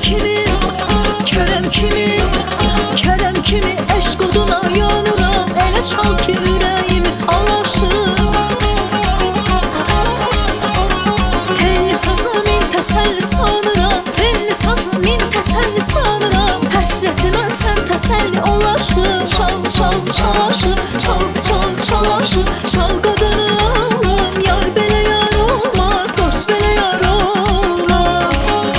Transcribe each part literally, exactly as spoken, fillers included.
kimi, Kerem kimi, Kerem kimi eşq oduna yanıram. Elə çal ki ürəyimi alaşır. Telli sazımın təsəlli sanıram, telli sazımın təsəlli sanıram. Həsrətimə sən təsəlli olaşır. Çal, çal, çalaşır, çal, çal, çalaşır. Çal qadını alım, yar belə yar olmaz, dost belə yar olmaz.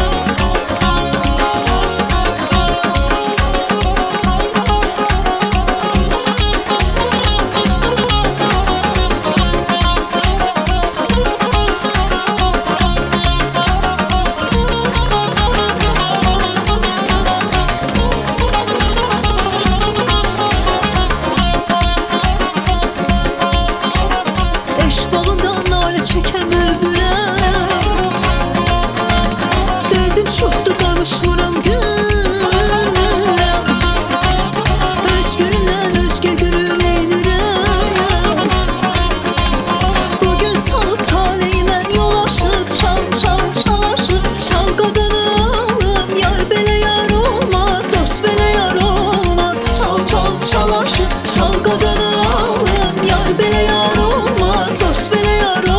Eşq balından nalə çəkən bülbüləm, dərdim çoxdur danışmıram gülürəm. Öz gülündən özgə gülüm eynirəm. Bugün salıb taleyimə yol aşıb. Çal, çal, çalaşıb, çal qadını alım, yar belə yar olmaz, dost belə yar olmaz. Çal, çal, çalaşıb, çal qadını alım, yar belə yar olmaz, dost belə yar olmaz.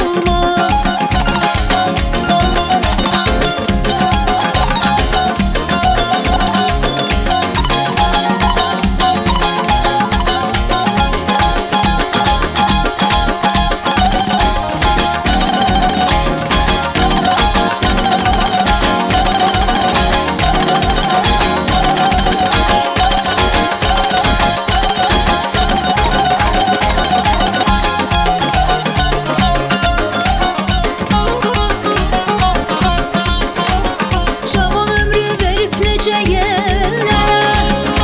Cavan ömrü verib necə yerlərə,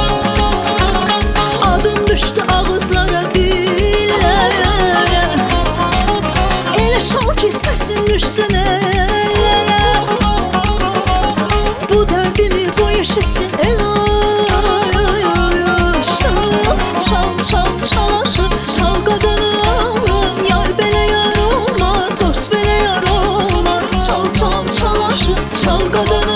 adım düşdü ağızlara, dillərə. Elə çal ki səsin düşsün əllərə. Bu dərdimi qoy eşitsin el aşağı. Çal, çal, çalaşır, çal qadını alım, yar belə yar olmaz, dost belə yar olmaz. Çal, çal, çalaşır, çal qadını